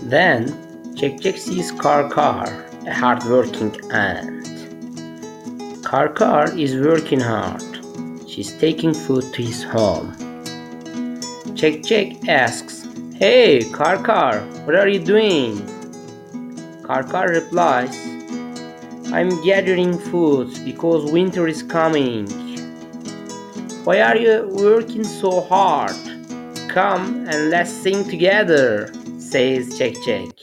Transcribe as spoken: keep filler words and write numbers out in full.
Then Jack Jack sees Car Car, a hard-working ant. Car Car is working hard. She's taking food to his home. Jack Jack asks, "Hey, Car Car, what are you doing?" Car Car replies, "I'm gathering food because winter is coming." "Why are you working so hard? Come and let's sing together," says Jack Jack.